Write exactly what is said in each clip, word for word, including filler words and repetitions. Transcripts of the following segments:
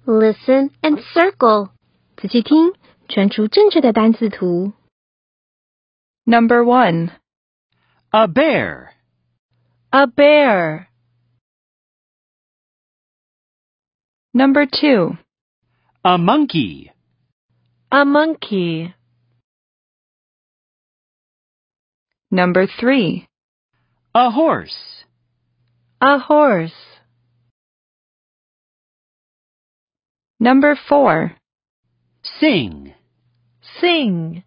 Listen and circle. 仔细听，圈出正确的单字图。 Number one. A bear. A bear. Number two. A monkey. A monkey. Number three. A horse. A horse. Number four. Sing. Sing.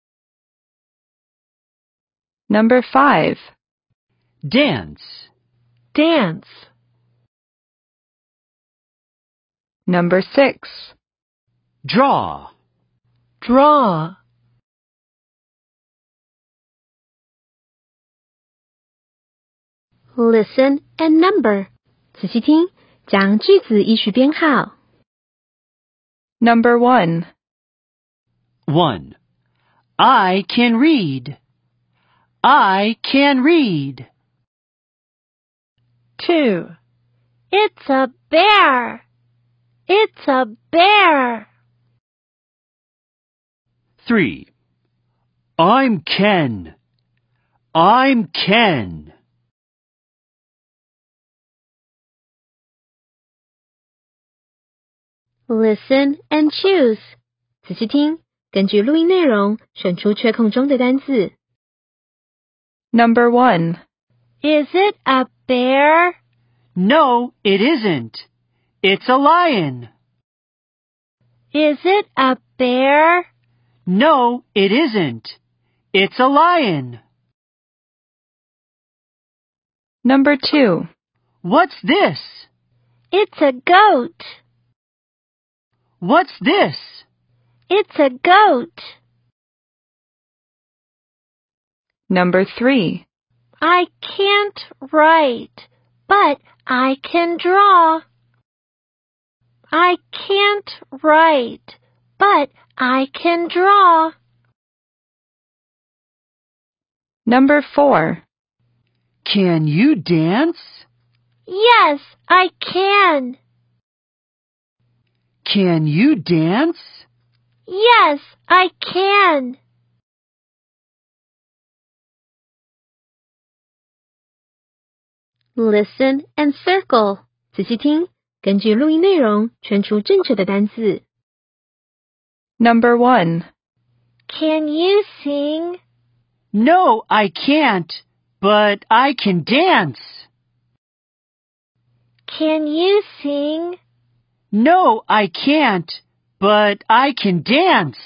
Number five. Dance. Dance. Number six. Draw. Draw. Listen and number. 仔细听，将句子依序编号。 Number one. One. I can read. I can read. Two. It's a bear. It's a bear. Three. I'm Ken. I'm Ken. Listen and choose. 仔细听，根据录音内容选出缺空中的单字。 Number one. Is it a bear? No, it isn't. It's a lion. Is it a bear? No, it isn't. It's a lion. Number two. What's this? It's a goat. What's this? It's a goat. Number three. I can't write, but I can draw. I can't write, but I can draw. Number four. Can you dance? Yes, I can. Can you dance? Yes, I can. Listen and circle. 仔细听，根据录音内容圈出正确的单字。 Number one. Can you sing? No, I can't, but I can dance. Can you sing? No, I can't, but I can dance.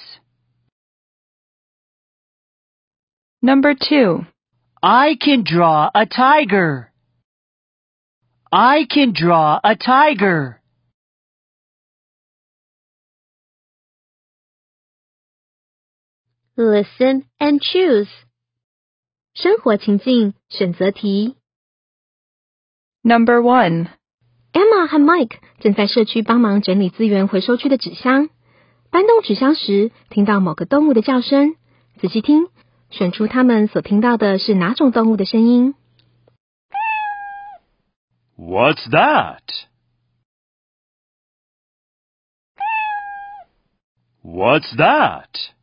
Number two. I can draw a tiger. I can draw a tiger. Listen and choose. 生活情境选择题。 Number one. Emma 和 Mike 正在社区帮忙整理资源回收区的纸箱。搬动纸箱时，听到某个动物的叫声。仔细听，选出他们所听到的是哪种动物的声音。 What's that? What's that?